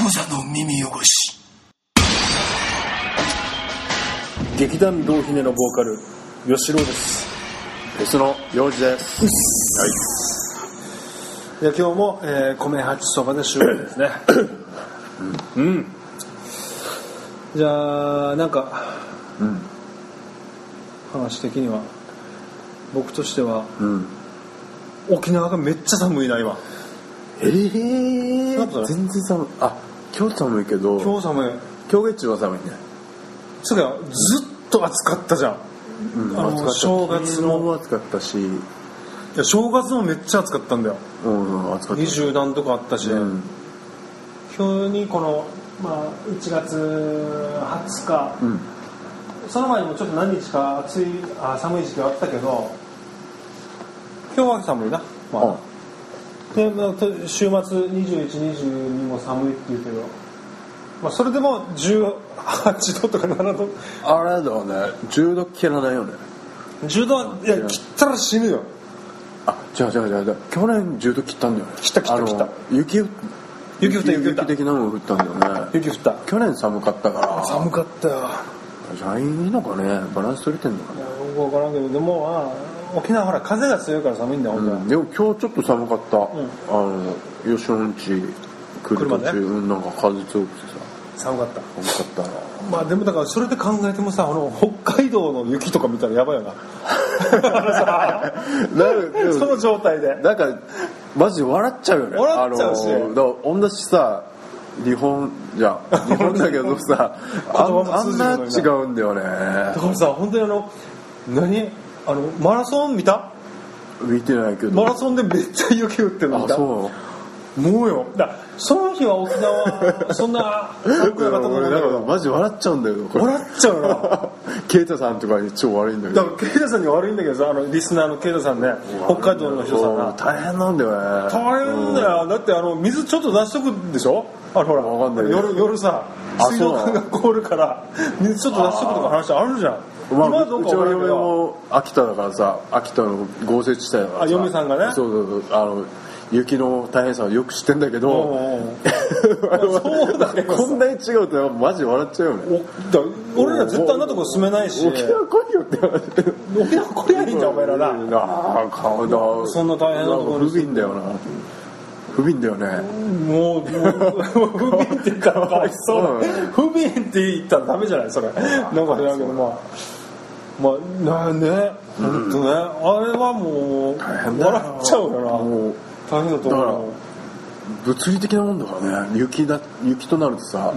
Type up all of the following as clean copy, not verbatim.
無座の耳汚し。 劇団ドーヒネのボーカル吉郎です。 別の用事です。 いや今日も、米八そばで収録ですね。うん。じゃあなんか、話的には僕としては、沖縄がめっちゃ寒いな今。 全然寒い。今日寒いけど。 今日寒い。 今日月中は寒いね。 そうだよ。ずっと暑かったじゃん。正月も暑かったし。いや正月もめっちゃ暑かったんだよ。 暑かった。 20何とかあったし、今日にこの、1月20日、その前にもちょっと何日か寒い時期はあったけど、今日は寒いな。で週末21、22も寒いって言うけど、それでも18度とか7度。 あれだよね。10度切らないよね。 10度はいや切ったら死ぬよ。 違う。去年10度切ったんだよね。 切った。雪的なの降ったんだよね。 雪降った。 去年寒かったから。 寒かったよ。 じゃあいいのかね。バランス取れてんのかね。 分からんけど、でも沖縄ほら風が強いから寒いんだよ。 でも今日ちょっと寒かった。吉野んち来る途中、なんか風強くてさ。寒かった。 でもだからそれで考えてもさ、北海道の雪とか見たらやばいよな。その状態で。 なんかマジで笑っちゃうよね。 笑っちゃうし。 同じさ。日本じゃん。日本だけどさ、あんな違うんだよね。 だからさ、本当にマラソン見た？ 見てないけど。 マラソンでめっちゃ雪降ってるの見た？ そうもうよ。その日は沖縄そんな寒くなかったと思うんだけど。 マジ笑っちゃうんだよ。 笑っちゃうな。 ケイタさんとかに超悪いんだけど。 だからケイタさんには悪いんだけどさ、リスナーのケイタさんね、北海道の人さんが大変なんだよね。 大変だよ。だって水ちょっと出しとくんでしょ？ほらわかんない。 夜さ、水道管が凍るから水ちょっと出しとくとか話あるじゃん。 今どうか分からんけど、うちの嫁も秋田だからさ、秋田の豪雪地帯だからさ。 嫁さんがね。 そう雪の大変さをよく知ってんだけど、 そうだけどこんなに違うとマジ笑っちゃうよね。 俺ら絶対あんなとこ住めないし。 沖縄来いよって話。 沖縄来りゃいいんじゃんお前らな。そんな大変なところ不憫だよな。不憫だよね。 もう不憫って言ったらかわいそう。不憫って言ったらダメじゃないそれ。なんか知らんけどね、本当ね、あれはもう大変だよ。 笑っちゃうよな。もう大変だと思う。だから物理的なもんだからね。雪となるとさ、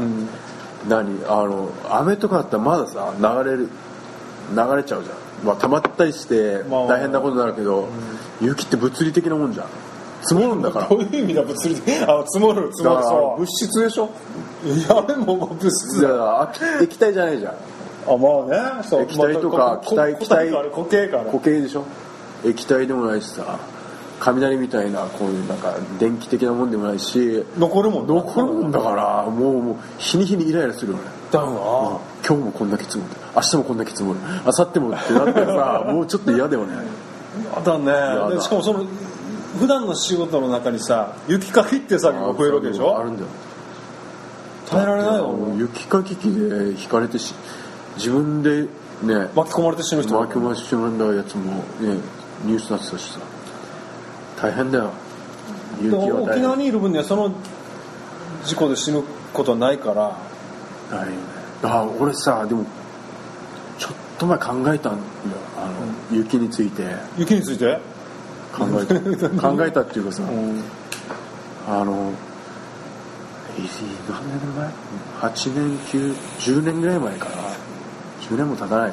雨とかだったらまださ流れちゃうじゃん。溜まったりして大変なことになるけど、雪って物理的なもんじゃん。積もるんだから。 どういう意味だ物理的？積もるそう。 物質でしょ。 いやあれも物質だ。液体じゃないじゃん。 そう。 液体とか気体固形でしょ。液体でもないしさ、雷みたいなこういうなんか電気的なもんでもないし、 残るもんだからもう日に日にイライラするよね。 だな。 今日もこんだけ積もる、明日もこんだけ積もる、明後日もってなってさ、もうちょっと嫌だよね。 だね。しかも普段の仕事の中にさ、雪かきって作業が増えるわけでしょ。 あるんだよ。 耐えられないよ。 雪かき機で引かれて自分でね巻き込まれて死ぬ人巻き込まれて死ぬんだやつもねニュースになってたしさ、大変だよ。 雪は大変。沖縄にいる分にはその事故で死ぬことはないから。 ないよね。俺さ、でもちょっと前考えたんだよ。雪について考えたっていうかさ、何年前？8年10年ぐらい前かな。10年も経たない。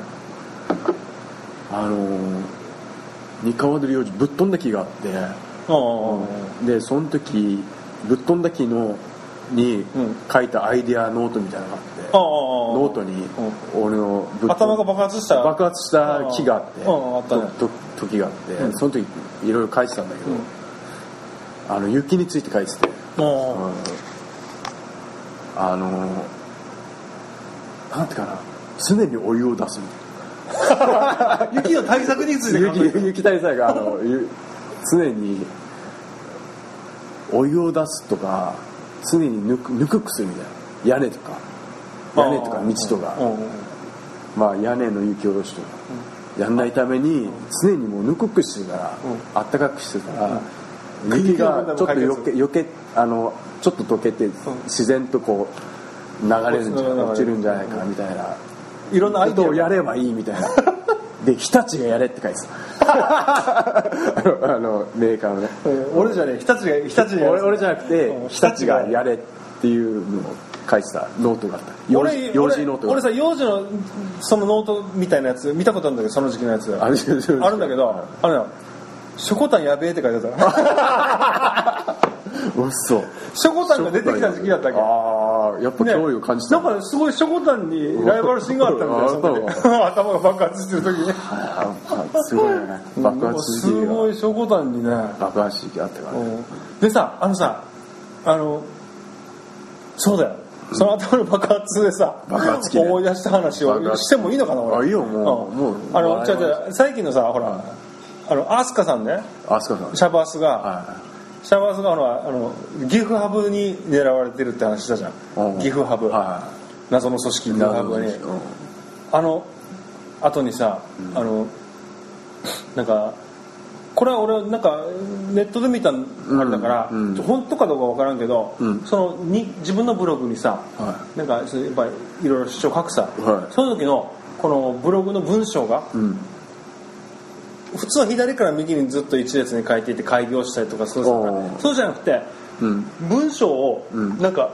三河で領事ぶっ飛んだ木があって、でその時ぶっ飛んだ木に書いたアイデアノートみたいなのがあって、ノートに俺の頭が爆発した木があって時があって、その時いろいろ書いてたんだけど、雪について書いてて、なんてかな、常にお湯を出す雪の対策について考えて雪対策が常にお湯を出すとか常に抜く薬みたいな、屋根とか道とか、まあ屋根の雪下ろしとかやんないために常にもうぬくくしてたら、あったかくしてたら、雪がちょっとよけちょっと溶けて自然とこう流れるんじゃない落ちるんじゃないかみたいな、 いろんなアイデアをやればいいみたいなで日立がやれって書いてたメーカーのね、 俺じゃねえ、日立が俺じゃなくて日立がやれっていうのを書いてたノートがあった。幼児ノートが俺さ、幼児のそのノートみたいなやつ見たことあるんだけど、その時期のやつあるんだけど、ショコタンやべえって書いてた嘘。 ショコタンが出てきた時期だったっけ。 ああ、やっぱ脅威を感じた、 ね、だからすごいショコタンにライバル心があったみたいな、その時頭が爆発してる時にすごいよね、爆発すごいショコタンにね爆発時期あったからね。 でさ、そうだよ、その頭の爆発でさ、思い出した話をしてもいいのかな、俺。 あ、いいよ、もう最近のさ、ほら、アスカさんね、シャバースがギフハブに狙われてるって話したじゃん。ギフハブ、謎の組織ギフハブに、後にさ、なんかこれは俺なんかネットで見たあれだから、本当かどうかわからんけど、自分のブログにさ、なんかやっぱりいろいろ主張書くさ、その時のこのブログの文章が、普通は左から右にずっと一列に書いていて開業したりとかそうじゃなくて、文章をなんか、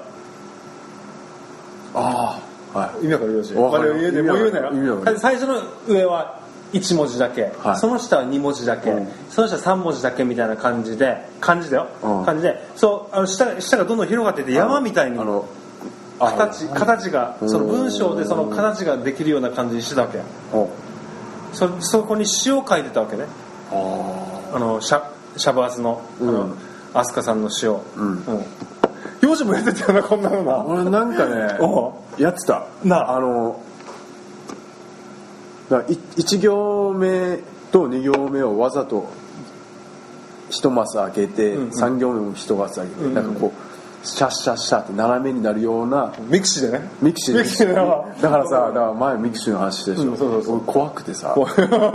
意味わかるよし、もう言うなよ。最初の上は1文字だけ、その下は2文字だけ、その下は3文字だけみたいな感じで、漢字でそう下がどんどん広がっていって山みたいに形が、その文章でその形ができるような感じにしてたわけ。そこに詩を書いてたわけね。シャバーズのアスカさんの詩を。幼児もやってたよな、こんなのな。 俺なんかねやってたな。1行目と2行目をわざと1マス開けて、3行目も1マス開けて、なんかこうシャッシャッシャって斜めになるようなミクシーでね。 ミクシーだからさ、前ミクシーの話してるでしょ。俺怖くてさ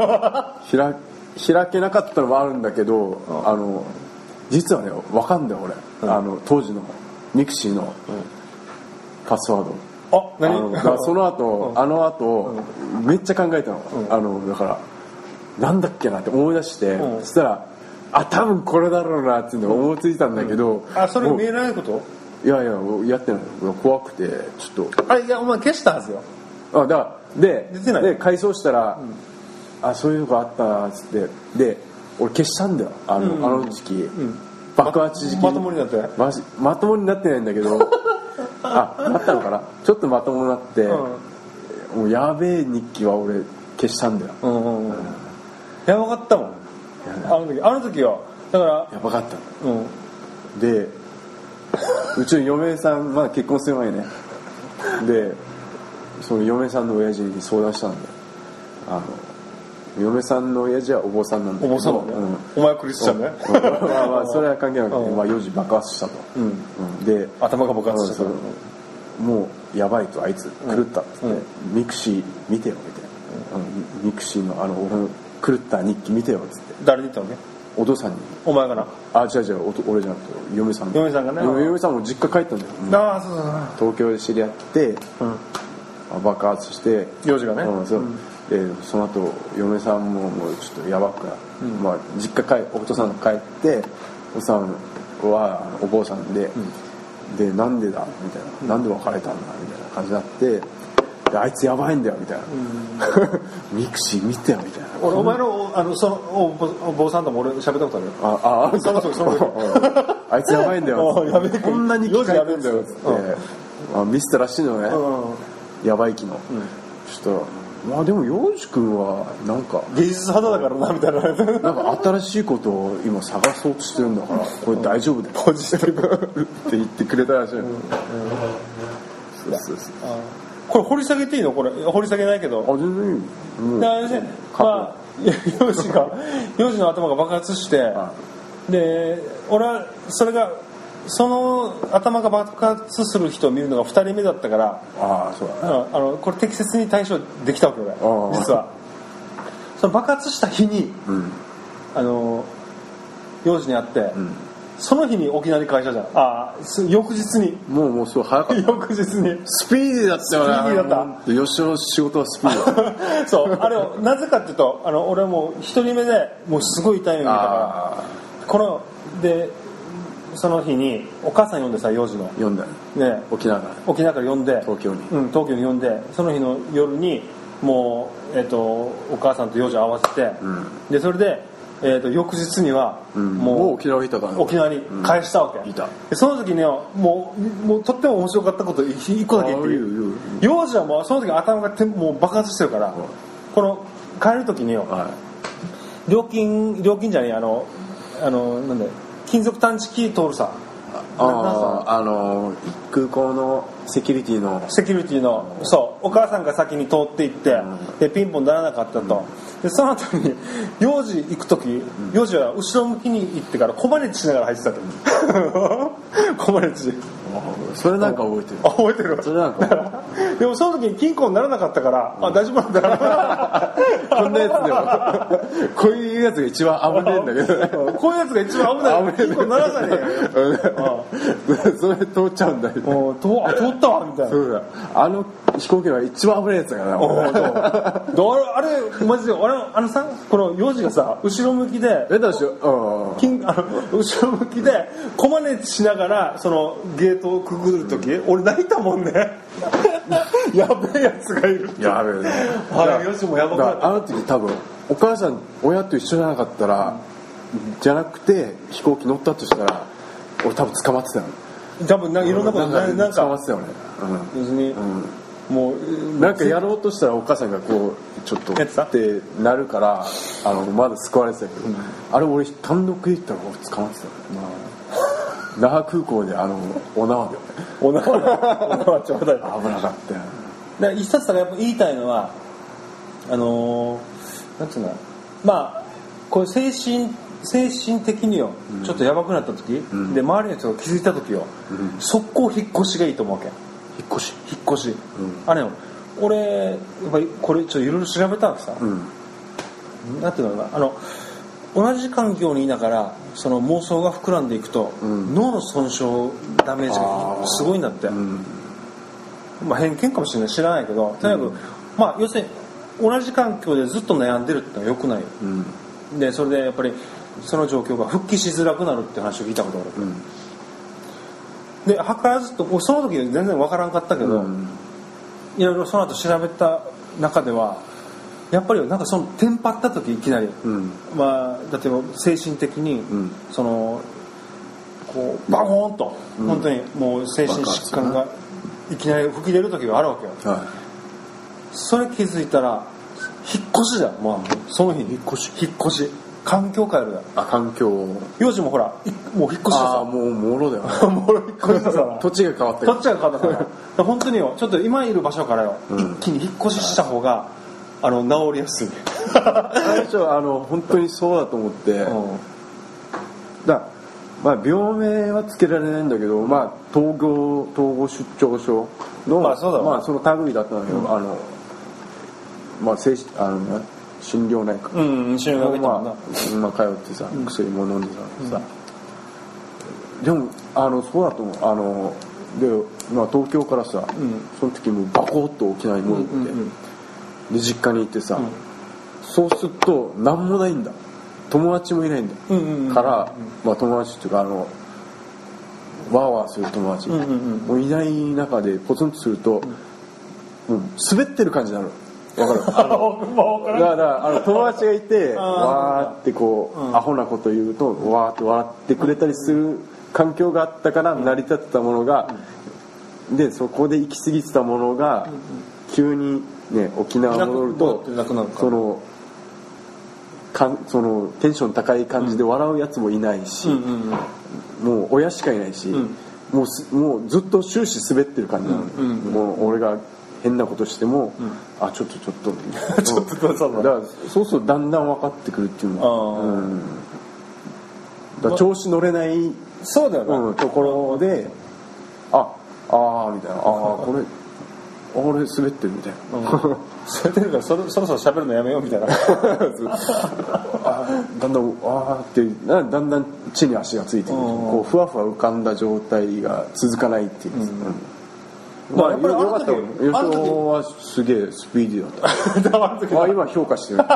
開けなかったのもあるんだけど、実はね分かんだよ俺、当時のミクシーのパスワード。その後、めっちゃ考えたの。だからなんだっけなって思い出して、そしたら多分これだろうなっていうのを思いついたんだけど、 それ見えないこと？ いややってない。怖くてちょっと。 いやお前消したはずよ。 で改装したら、そういうのがあったなっつって、で俺消したんだよ、あの時期、爆発時期。 まともになってまともになってないんだけどなったのかな、ちょっとまともになって、もうやべえ日記は俺消したんだよ。 やばかったもん、あの時は。だからやばかった、でうちの嫁さんまだ結婚する前ね、でその嫁さんの親父に相談したんで、嫁さんの親父はお坊さんなんだけど、お坊さんだね、 お前はクリスチャンね。 それは関係なくて、幼児爆発したと、で頭が爆発したと、 もうやばいと、あいつ狂ったって言って、ミクシー見てよみたいな、ミクシーの狂った日記見てよっつって。 誰に言ったわけ？ お父さんに。 お前かな？ 違う俺じゃなくて嫁さんがね。 嫁さんも実家帰ったんだよ。そう東京で知り合って、爆発して幼児がね。 でその後嫁さんももうちょっとやばくな、実家お父さんが帰って、お父さんはお坊さんで、でなんでだみたいな、なんで別れたんだみたいな感じになって、あいつやばいんだよみたいな、ミクシー見てよみたいな。 俺お前のそのお坊さんとも俺喋ったことある。 あいつやばいんだよこんなに聞かれてんだよっつって見せたらしいのね、やばい機能。ちょっとでも陽次君はなんか芸術肌だからなみたいな、 なんか新しいことを今探そうとしてるんだから、これ大丈夫だよポジティブって言ってくれたらしい。 これ掘り下げていいの？これ掘り下げないけど。 全然いい。 幼児の頭が爆発して、で俺はそれがその頭が爆発する人を見るのが2人目だったから、 そうだね、 これ適切に対処できたわけよ実は。その爆発した日に、用事にあって、その日に沖縄に会社じゃん。翌日にもうそう早かった翌日にスピーディーだったよね。 スピーディーだった。 吉野の仕事はスピーディーだそうあれをなぜかっていうと俺はもう1人目でもうすごい痛い目見たからでその日にお母さん呼んでさ、幼児の呼んだよ、 ね、 沖縄から呼んで東京に、 東京に呼んで、その日の夜にもう、お母さんと幼児を合わせて、でそれで、翌日には、 もう沖縄にいたからね。 沖縄に返したわけ、 いた。 でその時にもうとっても面白かったこと1個だけ言っていい？幼児はもうその時頭がもう爆発してるから、この帰る時によ、料金じゃねえなんで金属探知機通るさ、 空港のセキュリティのそうお母さんが先に通っていって、でピンポンならなかったと、でその後に幼児行く時、幼児は後ろ向きに行ってから小マネチしながら入ってたと小マネチそれなんか覚えてる。 覚えてる。 それなんかでもその時に金庫にならなかったから、大丈夫なんだなこんなやつでもこういうやつが一番危ねえんだけどねこういうやつが一番危ない。金庫にならさねえよそれ通っちゃうんだよ、ね、 通ったわみたいな。 そうだ、飛行機は一番危ないやつだからな。 あれマジでさ、この幼児がさ後ろ向きで後ろ向きでコマネチしながらそのゲートをくぐる時、俺泣いたもんねやべえやつがいるって。 やべえね。 幼児もやばくなった。 あの時多分お母さん親と一緒じゃなかったら、じゃなくて飛行機乗ったとしたら俺多分捕まってたよ。 多分いろんなことなんか捕まってたよね。 要するに、もうなんかやろうとしたらお母さんがこうちょっとってなるからまだ救われてたけど、あれ俺単独で行ったら俺捕まってたよ。那覇空港でお縄でお縄ちょうだい。 危なかったよ。 一冊だからやっぱ言いたいのはなんていうの、まあこれ精神的によ、ちょっとやばくなった時、で周りの人が気づいた時よ、速攻引っ越しがいいと思うわけ。引っ越し、俺やっぱりこれちょっといろいろ調べたわけさ、なんていうのかな、同じ環境にいながらその妄想が膨らんでいくと、脳の損傷ダメージがすごいんだって、偏見かもしれない、知らないけど、とにかく、要するに同じ環境でずっと悩んでるってのは良くないよ、でそれでやっぱりその状況が復帰しづらくなるって話を聞いたことがある、で図らずとその時全然分からんかったけど、いろいろその後調べた中ではやっぱりなんかそのテンパった時いきなり、例えば精神的に、そのこうバコーンと、本当にもう精神疾患がいきなり吹き出る時があるわけよ、それ気づいたら引っ越しだよ、その日に引っ越し環境変えるだよ。 環境。 幼児もほらもう引っ越してさ、 もうもろだよもろ引っ越してさ土地が変わったから本当によ、ちょっと今いる場所からよ、一気に引っ越しした方が治りやすい最初本当にそうだと思って、病名はつけられないんだけど、統合失調症の、その類だったんだけど、心療内科、 心療内科今通ってさ、薬も飲んでさ、でもそうだと思う。で東京からさ、その時もうバコッと沖縄に戻って、で実家に行ってさ、そうすると何もないんだ、友達もいないんだ、から、友達っていうかワーワーする友達もういない中でポツンとすると、もう滑ってる感じになる。わかるだから友達がいてわーってこう、アホなこと言うとわーって笑ってくれたりする環境があったから成り立ってたものが、でそこで行き過ぎてたものが、急にね沖縄戻るとそのテンション高い感じで笑うやつもいないし、もう親しかいないし、もうずっと終始滑ってる感じなの、もう俺が変なことしても、ちょっとちょっとだからそうするとだんだん分かってくるっていうのは、 だ調子乗れない、 そうだよね、 ところでみたいなこれ俺滑ってるみたいな、 滑ってるからそろそろ喋るのやめようみたいなだんだんってだんだん地に足がついてくる、こうふわふわ浮かんだ状態が続かないっていう、まあ、やっぱりよかったよ。吉尾はすげえスピーディーだった。今評価してる。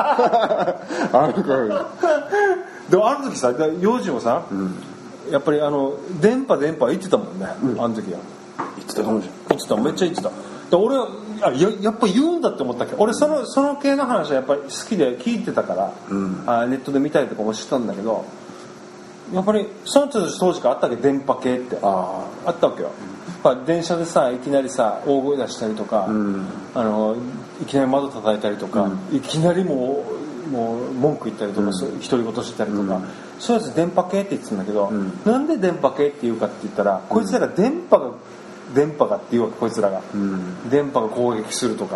でもあの時さ、幼児もさ、やっぱり電波言ってたもんね、あの時は。 言ってたかもしれない。 言ってた、めっちゃ言ってた。で俺はやっぱ言うんだって思ったっけ。俺その系の話はやっぱり好きで聞いてたから、ネットで見たりとかもしてたんだけど、やっぱりその当時からあったっけ、電波系ってあったわけよ。電車でさいきなりさ大声出したりとか、いきなり窓叩いたりとか、いきなりもう文句言ったりとか、独り言してたりとか、そういうやつ電波系って言ってたんだけど、なんで電波系って言うかって言ったら、こいつらが電波がって言うわけ、こいつらが、電波が攻撃するとか、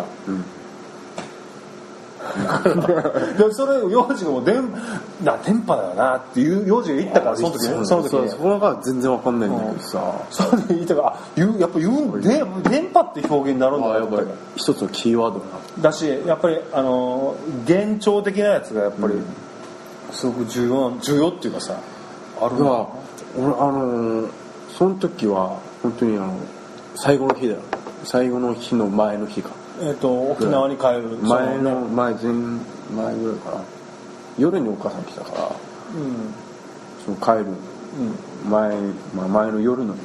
でそれ幼児がもう電波だよなっていう幼児が言ったから、その時にそれが全然わかんないんだけどさ、 その時に言ったからやっぱ電波って表現になるんだやっぱり一つのキーワードだし、やっぱり幻聴的なやつがやっぱりすごく重要っていうかさ、あるな。 俺その時は本当に最後の日だよ。最後の日の前の日か、 沖縄に帰る前ぐらいから夜にお母さん来たから、その帰る前の夜の日、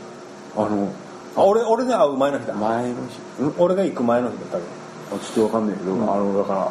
俺に会う前の日だ。 前の日、 俺が行く前の日だったけど、ちょっとわかんないけど、だから、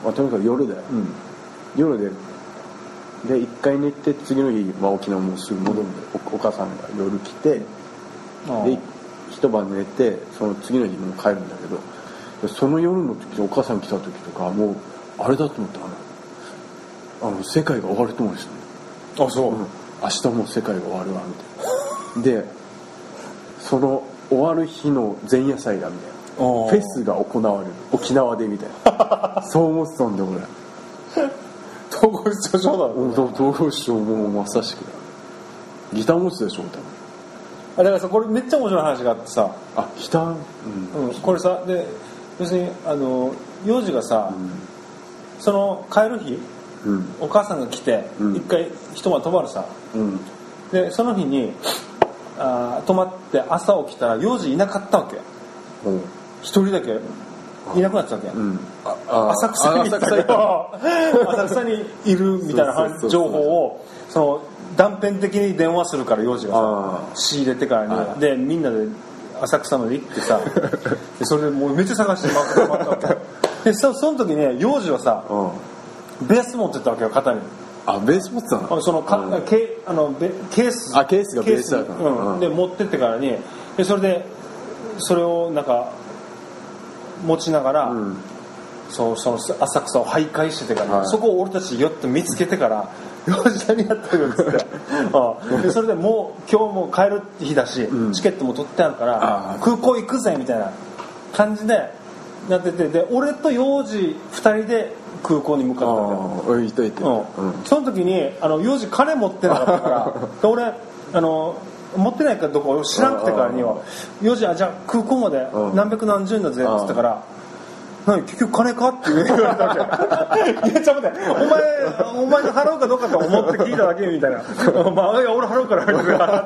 とにかく夜だよ、夜で一回寝て次の日、沖縄もすぐ戻るんで、お母さんが夜来て、で一晩寝て、その次の日もう帰るんだけど、その夜の時お母さん来た時とかもうあれだと思った世界が終わると思うんですよね。 そう、 明日もう世界が終わるわみたいな。でその終わる日の前夜祭だみたいな、フェスが行われる沖縄でみたいなそう思ってたんだ俺。 統合失調症だろ。 統合失調もうまさしくギター持つでしょ多分。 だからさ、これめっちゃ面白い話があってさ、 ギター、 これさ、で要するに幼児がさ、その帰る日、お母さんが来て一回一晩泊まるさ、でその日に泊まって朝起きたら幼児いなかったわけ。一人だけいなくなってたわけ、浅草にいるみたいな情報をその断片的に電話するから、幼児がさ仕入れてからに、でみんなで浅草まで行ってさでそれでもうめっちゃ探して回ったわけでその時に幼児はさ、ベース持ってったわけよ、肩に。 ベース持ってたの？ そのケースがベースだったの、 で持ってってからに、でそれをなんか持ちながら、その浅草を徘徊しててから、そこを俺たちよって見つけてから幼児何やってるっつってでそれでもう今日も帰る日だし、チケットも取ってあるから空港行くぜみたいな感じでなってて、で俺と幼児2人で空港に向かったわけ。その時に幼児金持ってなかったから俺持ってないかどうか俺知らなくてからには幼児じゃあ空港まで何百何十円だぜって言ったから何結局金かって言われたわけ。いやちょっと待ってお前が払うかどうかと思って聞いただけみたいな。いや俺払うから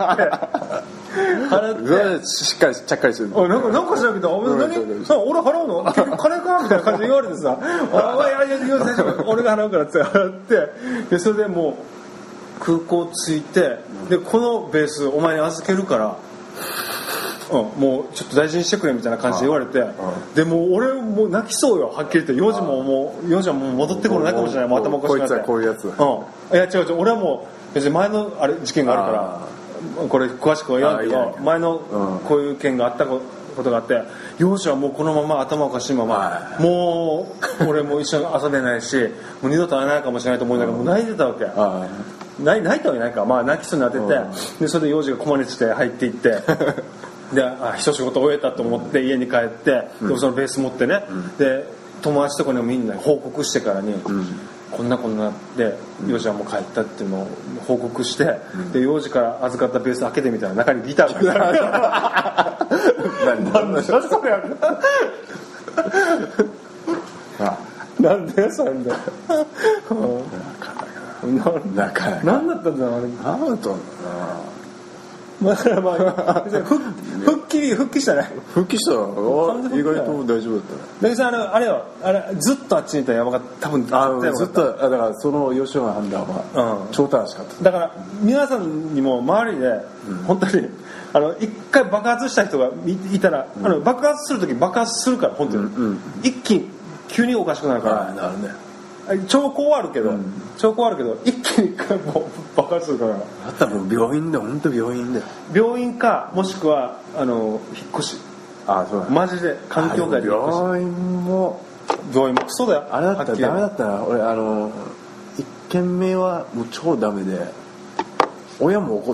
払ってしっかりちゃっかりする。 なんかしなきゃ俺払うの結局金かみたいな感じで言われてさ俺が払うからって払ってでそれでもう空港着いてでこのベースお前に預けるからもうちょっと大事にしてくれみたいな感じで言われて、でもう俺もう泣きそうよ、はっきり言って。幼児はもう戻ってこないかもしれない、頭おかしくなって。 こいつはこういうやつ。 いや違う俺はもう別に前の事件があるからこれ詳しくは言わんけど、前のこういう件があったことがあって、幼児はもうこのまま頭おかしいまま、もう俺も一緒に遊べないしもう二度と会えないかもしれないと思いながらもう泣いてたわけ。泣いたわけないか、泣きそうになってて、でそれで幼児がこまねちて入っていってで一仕事終えたと思って家に帰って、でそのベース持ってね、で友達とかにもみんな報告してからに、 こんなで幼児はもう帰ったっていうのを報告して、で幼児から預かったベース開けてみたら中にギターが入ってた。なんだそれやる。なんでそれで。なんだったんだろうあれ。 なんだったんだろうな。 だからまあ復帰したね。 復帰したら意外と大丈夫だったね。 だけどさ、あれずっとあっちにいたらやばかった。多分ずっとだからその吉野判断は超楽しかった。 だから皆さんにも周りで本当に一回爆発した人がいたら、爆発する時爆発するから本当に、一気に急におかしくなるから。 なるね。 兆候はあるけど一気にもう爆発するから。 だったらもう病院で本当病院で。 病院かもしくは引っ越し。 そうだ。 マジで環境外で引っ越し。 病院もクソだよ。 あれだったらダメだったな。俺一軒目はもう超ダメで、親も怒って。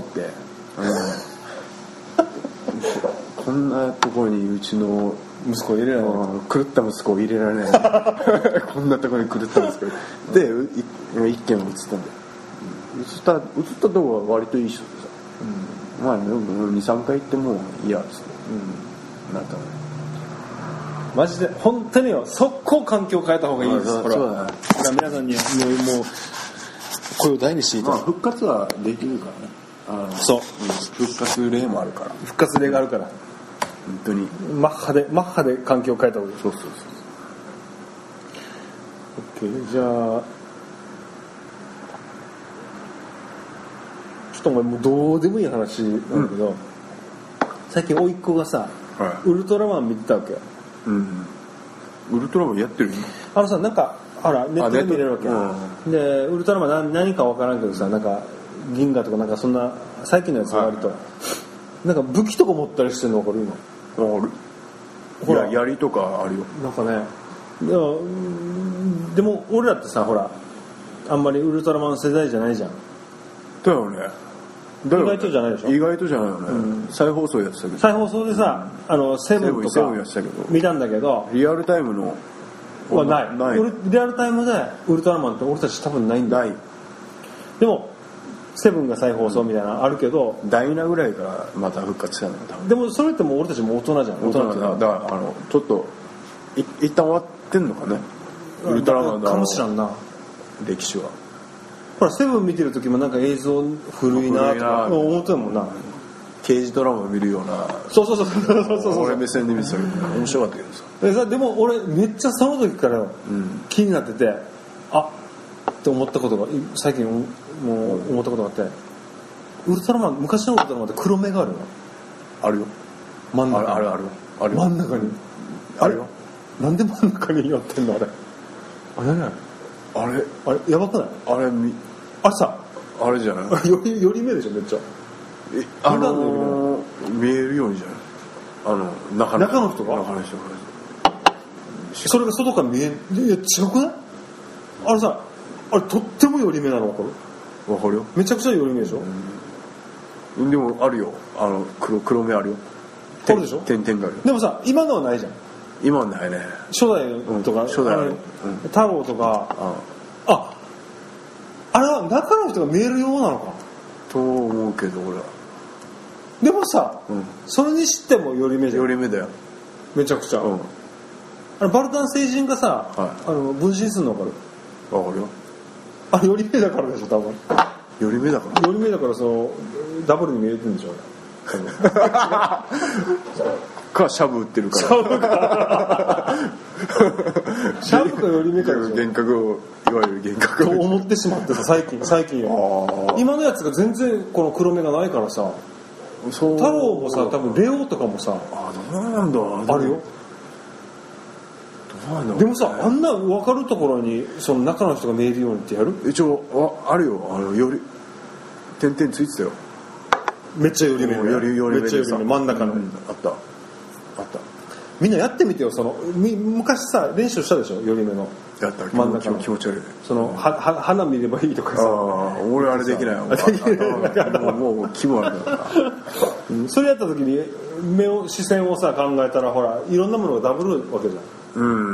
こんなところにうちの息子入れられない。 狂った息子を入れられない。こんなところに狂った息子で一軒移ったんだよ。移ったところは割といい人でさ、まあ 2,3 回行ってもいいやっつって、なんかね、 マジで本当によ、速攻環境変えた方がいいです。これは皆さんにはもう声を大にしていただく。 復活はできるからね。 そう、 復活例もあるから。 復活例があるから。 本当にマッハで環境を変えた方がいい。 そう。 OK、じゃあちょっともうどうでもいい話なんだけど、最近甥っ子がさ、ウルトラマン見てたわけよ。 ウルトラマンやってる？ さ、なんかほらネットで見れるわけよ。でウルトラマン何か分からんけどさ、なんか銀河とかなんかそんな最近のやつが割と、なんか武器とか持ったりしてるの分かる？今ほら槍とかあるよ。 なんかね、でも俺らってさ、ほらあんまりウルトラマン世代じゃないじゃん。 だよね。 意外とじゃないでしょ。 意外とじゃないよね。再放送やってたけど。 再放送でさ、セブンとか見たんだけど、 リアルタイムのはない。リアルタイムでウルトラマンって俺たち多分ないんだ。でもセブンが再放送みたいなのあるけど、 ダイナぐらいからまた復活したのよ多分。 でもそれってもう俺たちも大人じゃん。 大人だからちょっと一旦終わってんのかね、ウルトラマンのかもしらんな、 歴史は。 ほらセブン見てる時もなんか映像古いなとか思ってたもんな。 刑事ドラマ見るような。 そう俺目線で見てたけど面白かったけどさ。でも俺めっちゃその時から気になってて、って思ったことが最近もう思ったことがあって、ウルトラマン、昔のウルトラマンって黒目があるの。 あるよ。 真ん中ある真ん中にあるよ。 なんで真ん中に寄ってんのあれ。何あれやばくない？あれさ、 あれじゃないより目でしょめっちゃ。 見えるようにじゃない？ 中の人が？それが外から見えん。いや違くない？あれさ、あれとっても寄り目なの分かる？ 分かるよ。 めちゃくちゃ寄り目でしょ。 でもあるよ、黒目あるよ。 あるでしょ。 点々があるよ。 でもさ、今のはないじゃん。 今はないね。 初代とか、 初代太郎とか、あれは中の人が見えるようなのかと思うけど俺は。 でもさ、それにしても寄り目じゃん。 寄り目だよめちゃくちゃ。バルタン星人がさ、分身するの分かる？ 分かるよ。 寄り目だからでしょ多分。 寄り目だからそのダブルに見えてるんでしょ。 かシャブ打ってるから。 シャブか寄り目かでしょ。 幻覚を、いわゆる幻覚と思ってしまってさ、最近よ。今のやつが全然この黒目がないからさ。太郎もさ、多分レオとかもさ、 どうなんだ、 あるよ。でもさ、あんな分かるところにその中の人が見えるようにってやる？ 一応あるよ。より点々ついてたよ。 めっちゃ寄り目。めっちゃ寄り目。真ん中の。 あった。 みんなやってみてよ。昔さ練習したでしょ、寄り目の。 やった。 真ん中の気持ち悪い。 花見ればいいとかさ。 俺あれできないよ。もう気分悪いから。 それやった時に視線をさ考えたら、ほらいろんなものがダブるわけじゃん。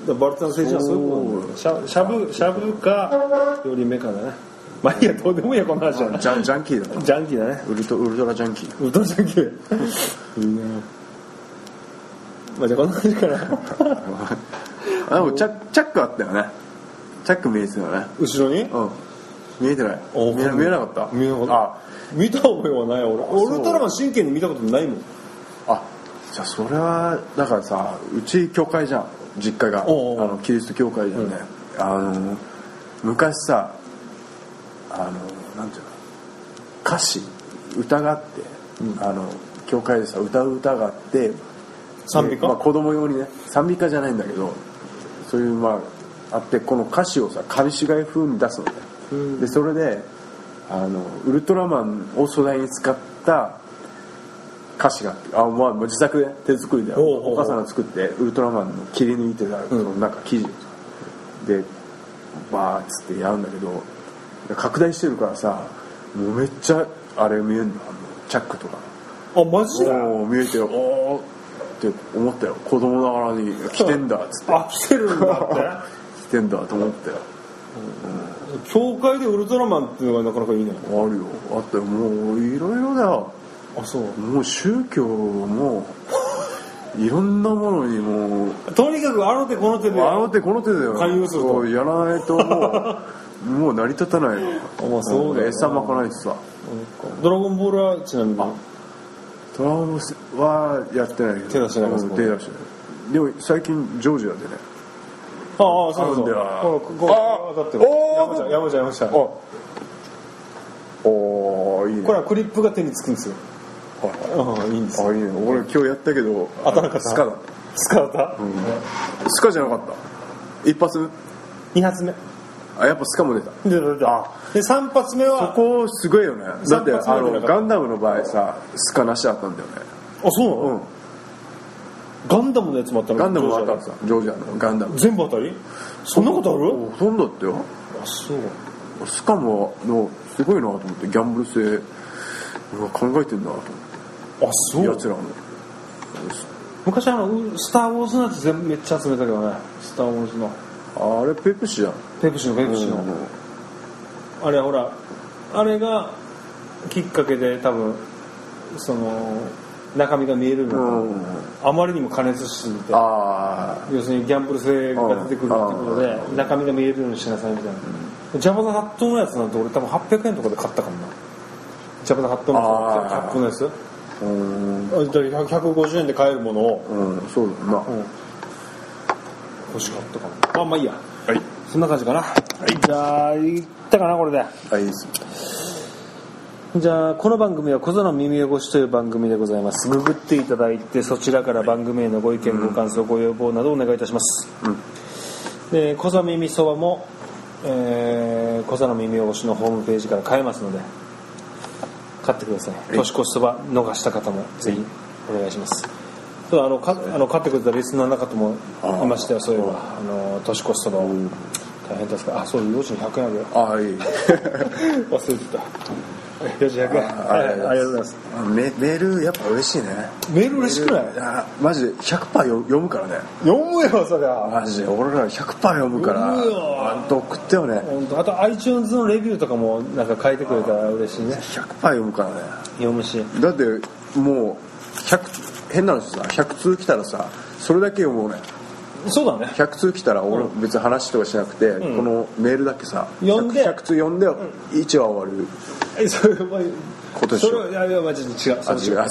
バルタの政治はそういうことしゃぶかより目かだね。まあいいや、どうでもいいやこの話は。 ジャンキーだね。 ジャンキーだね。 ウルトラジャンキー。 ウルトラジャンキーいいね。まあじゃあこんな感じかな。 でもチャックあったよね。チャック見えてたよね。 後ろに？ うん。見えてない。見えなかった。 見えなかった。あ、見た覚えはない俺。ウルトラマン真剣に見たことないもん。 あ、じゃあそれはだからさ、うち教会じゃん。実家がキリスト教会じゃんね。昔さ、なんていうの、歌詞歌があって、教会でさ歌があって、 賛美歌、 まあ、子供用にね、賛美歌じゃないんだけど、そういうまああって、この歌詞をさ紙芝居風に出すのね。でそれでウルトラマンを素材に使った歌詞があって、まあ自作で手作りでお母さんが作ってウルトラマンの切り抜いてた、そのなんか生地でバーッつってやるんだけど、拡大してるからさ、もうめっちゃあれ見えるの、チャックとか。 あ、マジで？ 見えてよ、おーって思ったよ。子供ながらに来てんだっつって。 あ、来てるんだって来てんだと思ったよ。 教会でウルトラマンっていうのがなかなかいいね。 あるよ、あったよ。もういろいろだよ。 あ、そう。 もう宗教もいろんなものにもうとにかくあの手この手でだよ。 勧誘するとやらないともう成り立たないの。 まあそうだよな。 餌まかないとさ。 ドラゴンボールはちなみに。 ドラゴンボールはやってないけど。 手出してない。 手出してない。でも最近ジョージアでね。 ああ、そうそう。だって山ちゃん。おー、いいね。これはクリップが手につくんですよ。ああ、いいんですよ。 いいね。俺今日やったけど、 当たらなかった。 スカだ。 スカだった？ スカじゃなかった。一発 2発目。 あ、やっぱスカも出た。 で3発目はそこすごいよね。だってガンダムの場合さ、スカなしだったんだよね。 あ、そうなの？ガンダムのやつもあったの？ ガンダムもあったんさ、ジョージアのガンダム。 全部当たり？そんなことある？ ほとんどだったよ。 あ、そう。 スカもすごいなと思って、ギャンブル性考えてんだなと思って。 あ、そう。 やつらも昔スター・ウォーズのやつめっちゃ集めたけどね。スター・ウォーズのあれペプシじゃん。 ペプシのあれほら、あれがきっかけで多分その中身が見えるのが、あまりにも加熱しすぎて、要するにギャンブル性が出てくるってことで中身が見えるようにしなさいみたいな。ジャバザハットのやつなんて俺多分800円とかで買ったかもな。ジャバザハットのキャップのやつ、150円で買えるものを、 そうだな、 欲しかったかも。まあいいや、はい、そんな感じかな。はい、じゃあいったかなこれで。はい、じゃあこの番組は小座の耳汚しという番組でございます。ググっていただいて、そちらから番組へのご意見、ご感想、ご要望などお願いいたします。で小座耳そばも、小座の耳汚しのホームページから買えますので買ってください。年越しそば逃した方もぜひお願いします。買ってくれたリスナーの方もいましたよ。そういえば年越しそばを大変ですか。あ、そう、4時に100円あるよ。 ああ、いい忘れてた。4時100円、はい、ありがとうございます。 メールやっぱ嬉しいね。 メール嬉しくない？ マジで 100% 読むからね。 読むよそりゃ。 マジで俺ら 100% 読むから。 読むよ。 送ってよね。 あと iTunes のレビューとかもなんか書いてくれたら嬉しいね。 100% 読むからね。 読むし。 だってもう変な話さ、100通来たらさ、それだけ読もうね。 そうだね。 100通来たら俺別に話とかしなくて、このメールだけさ、 読んで 100通読んで1話終わる。 それは今年それはいやマジで違う。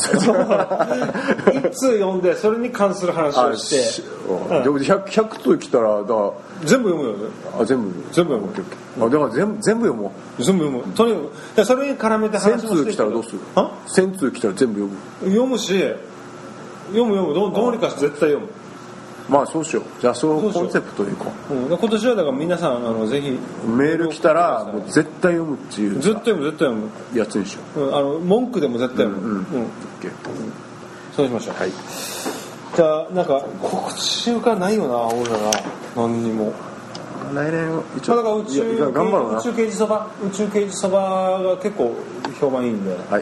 一通読んでそれに関する話をして、 でも100通来たら全部読むよ。 全部読む。だから全部読もう。 全部読む。とにかくそれに絡めて話をして。 1000通来たらどうする？1000通来たら全部読む。 読むし、読むどうにかして絶対読む。 まあそうしよう。じゃあそのコンセプトでいこう。 今年はだから皆さんぜひメール来たらもう絶対読むっていう。 絶対読むやつにしよう。文句でも絶対読む。そうしましょう。はい。じゃあなんか告知がないよな俺らが何にも。 来年一応だから宇宙刑事そばが結構評判いいんで。はい。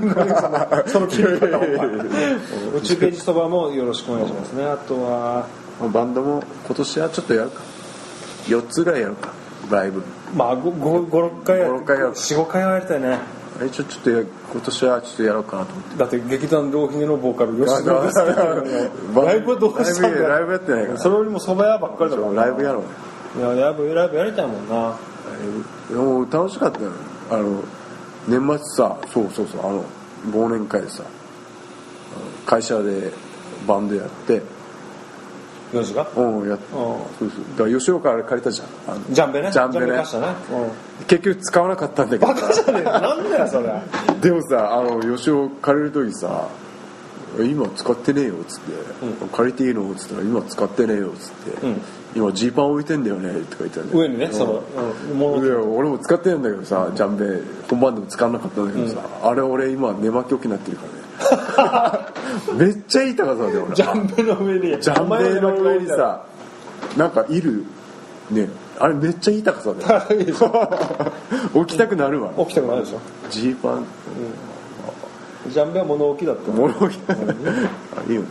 その切り方を宇宙刑事そばもよろしくお願いしますね。あとはバンドも今年はちょっとやるか、4つぐらいやるかライブ。 まあ56回やる、45回はやりたいね。 ちょっと今年はちょっとやろうかなと思って。 だって劇団浪費のボーカル吉田がライブはどうしたんだよ。 ライブやってないから。 それよりも蕎麦屋ばっかりだから。 ライブやろう。 いやライブやりたいもんな。 もう楽しかったよ。年末さ、そう忘年会でさ、会社でバンドやって。 ヨシが？ そうそう。だから吉岡から借りたじゃん。 ジャンベね。 貸したね。結局使わなかったんだけど。 バカじゃねえか。なんだよそれ。 でもさ、吉岡借りる時さ、今使ってねえよっつって、借りていいのっつったら今使ってねえよっつって、今ジーパン置いてんだよねとか言ったんだよ。 上にね、 俺も使ってるんだけどさ、ジャンベ本番でも使わなかったんだけどさ、あれ俺今寝巻き置きになってるからね。めっちゃいい高さだよ。 ジャンベの上にさ、なんかいるね、あれめっちゃいい高さだよ。置きたくなるわ。 置きたくなるでしょ。 ジーパン、 ジャンベは物置だった。 物置いいよね。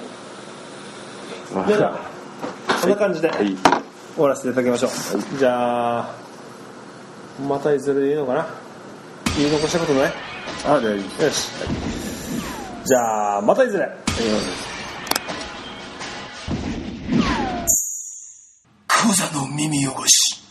じゃあこんな感じで終わらせていただきましょう。じゃあまたいずれでいいのかな。言い残したことない？ 大丈夫。 よし。じゃあまたいずれ。 クザの耳汚し。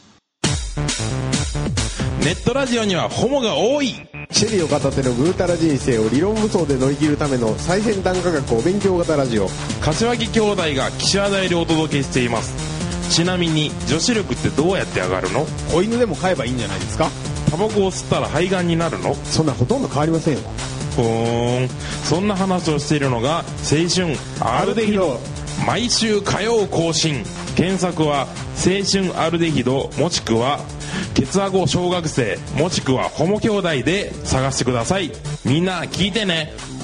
ネットラジオにはホモが多い。 シェリを片手のぐうたら人生を理論武装で乗り切るための最先端科学お勉強型ラジオ。 柏木兄弟が岸和田よりお届けしています。ちなみに女子力ってどうやって上がるの？ 子犬でも飼えばいいんじゃないですか？ タバコを吸ったら肺がんになるの？ そんなほとんど変わりませんよ。 そんな話をしているのが青春アルデヒド。毎週火曜更新。検索は青春アルデヒドもしくはケツアゴ小学生もしくはホモ兄弟で探してください。みんな聞いてね。